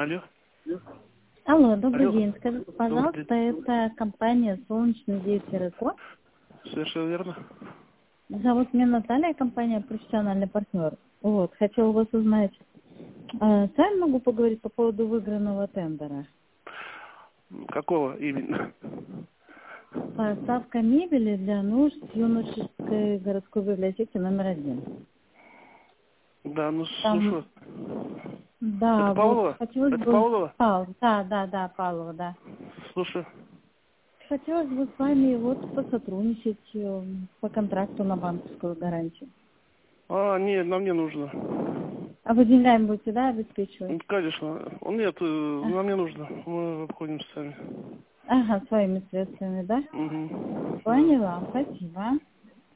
Алло. Алло, добрый Алло. день. Скажите, пожалуйста, это компания «Солнечный 9-ко». Совершенно верно. Зовут меня Наталья, компания «Профессиональный партнер». Вот, хотела у вас узнать, с вами могу поговорить по поводу выигранного тендера. Какого именно? Поставка мебели для нужд юношеской городской библиотеки номер 1. Да, ну Там, слушаю. да, Это вот, Павлова? хотелось Это бы... Павлова? Да, Павлова, да. Слушаю. Хотелось бы с вами вот посотрудничать по контракту на банковскую гарантию. Нет, нам не нужно. А вы деньгами будете, да, обеспечивать? Конечно. Нет, нам не нужно. Мы обходимся сами. Ага, своими средствами, да? Угу. Да. Поняла, спасибо.